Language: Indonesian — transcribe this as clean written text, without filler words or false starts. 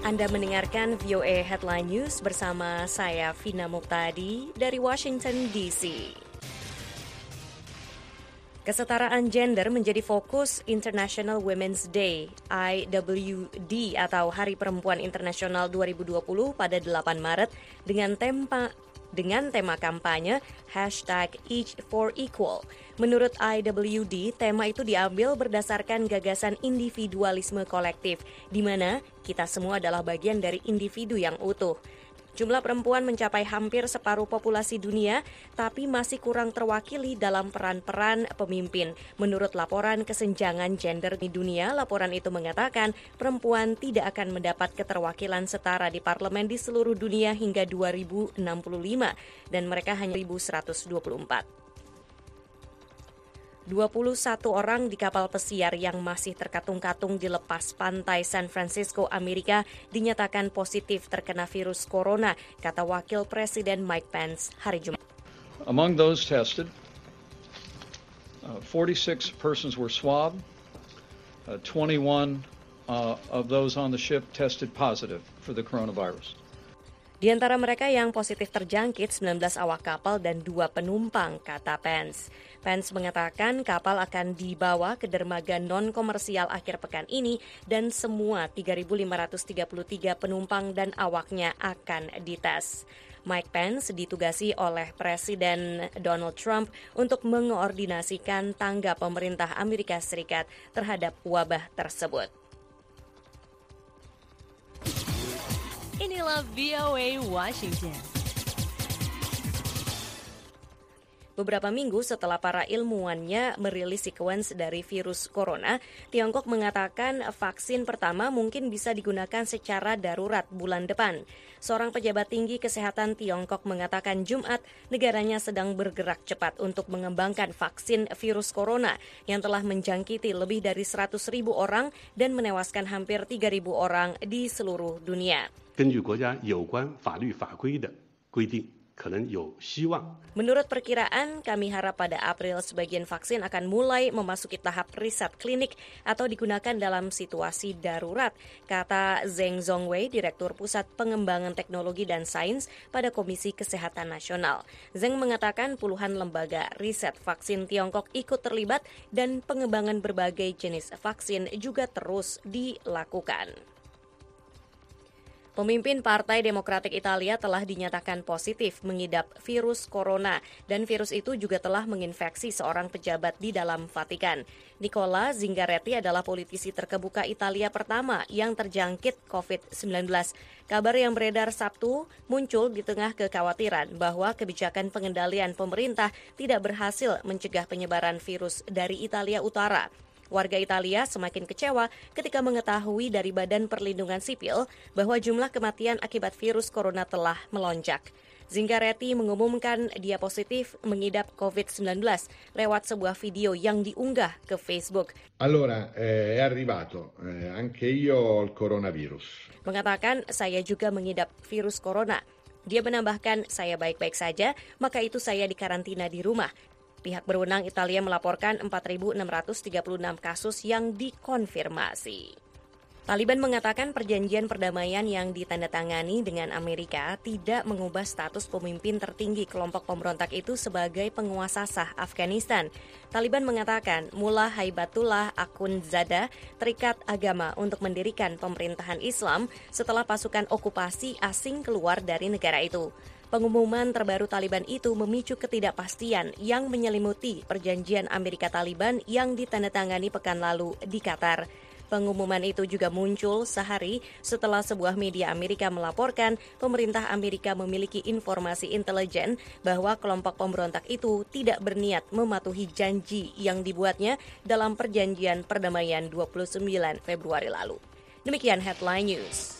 Anda mendengarkan VOA Headline News bersama saya, Vina Muqtadi, dari Washington, D.C. Kesetaraan gender menjadi fokus International Women's Day, IWD atau Hari Perempuan Internasional 2020 pada 8 Maret dengan tema kampanye #Each4Equal. Menurut IWD, tema itu diambil berdasarkan gagasan individualisme kolektif, di mana kita semua adalah bagian dari individu yang utuh. Jumlah perempuan mencapai hampir separuh populasi dunia, tapi masih kurang terwakili dalam peran-peran pemimpin. Menurut laporan kesenjangan gender di dunia, laporan itu mengatakan perempuan tidak akan mendapat keterwakilan setara di parlemen di seluruh dunia hingga 2065, dan mereka hanya 1.124. 21 orang di kapal pesiar yang masih terkatung-katung di lepas pantai San Francisco, Amerika, dinyatakan positif terkena virus corona, kata Wakil Presiden Mike Pence hari Jumat. Among those tested, 46 persons were swabbed. 21 of those on the ship tested positive for the coronavirus. Di antara mereka yang positif terjangkit 19 awak kapal dan 2 penumpang, kata Pence. Pence mengatakan kapal akan dibawa ke dermaga non-komersial akhir pekan ini dan semua 3.533 penumpang dan awaknya akan dites. Mike Pence ditugasi oleh Presiden Donald Trump untuk mengoordinasikan tanggap pemerintah Amerika Serikat terhadap wabah tersebut. Inilah VOA Washington. Beberapa minggu setelah para ilmuwannya merilis sekuens dari virus corona, Tiongkok mengatakan vaksin pertama mungkin bisa digunakan secara darurat bulan depan. Seorang pejabat tinggi kesehatan Tiongkok mengatakan Jumat negaranya sedang bergerak cepat untuk mengembangkan vaksin virus corona yang telah menjangkiti lebih dari 100.000 orang dan menewaskan hampir 3.000 orang di seluruh dunia. 根据国家有关法律法规的规定，可能有希望。 Menurut perkiraan, kami harap pada April sebagian vaksin akan mulai memasuki tahap riset klinik atau digunakan dalam situasi darurat, kata Zheng Zhongwei, Direktur Pusat Pengembangan Teknologi dan Sains pada Komisi Kesehatan Nasional. Zheng mengatakan puluhan lembaga riset vaksin Tiongkok ikut terlibat dan pengembangan berbagai jenis vaksin juga terus dilakukan. Pemimpin Partai Demokratik Italia telah dinyatakan positif mengidap virus corona dan virus itu juga telah menginfeksi seorang pejabat di dalam Vatikan. Nicola Zingaretti adalah politisi terkemuka Italia pertama yang terjangkit COVID-19. Kabar yang beredar Sabtu muncul di tengah kekhawatiran bahwa kebijakan pengendalian pemerintah tidak berhasil mencegah penyebaran virus dari Italia Utara. Warga Italia semakin kecewa ketika mengetahui dari Badan Perlindungan Sipil bahwa jumlah kematian akibat virus corona telah melonjak. Zingaretti mengumumkan dia positif mengidap COVID-19 lewat sebuah video yang diunggah ke Facebook. Allora, è arrivato anche io il coronavirus. Mengatakan, saya juga mengidap virus corona. Dia menambahkan, saya baik-baik saja, maka itu saya dikarantina di rumah. Pihak berwenang Italia melaporkan 4.636 kasus yang dikonfirmasi. Taliban mengatakan perjanjian perdamaian yang ditandatangani dengan Amerika tidak mengubah status pemimpin tertinggi kelompok pemberontak itu sebagai penguasa sah Afghanistan. Taliban mengatakan Mullah Haibatullah Akhundzada terikat agama untuk mendirikan pemerintahan Islam setelah pasukan okupasi asing keluar dari negara itu. Pengumuman terbaru Taliban itu memicu ketidakpastian yang menyelimuti perjanjian Amerika-Taliban yang ditandatangani pekan lalu di Qatar. Pengumuman itu juga muncul sehari setelah sebuah media Amerika melaporkan pemerintah Amerika memiliki informasi intelijen bahwa kelompok pemberontak itu tidak berniat mematuhi janji yang dibuatnya dalam perjanjian perdamaian 29 Februari lalu. Demikian Headline News.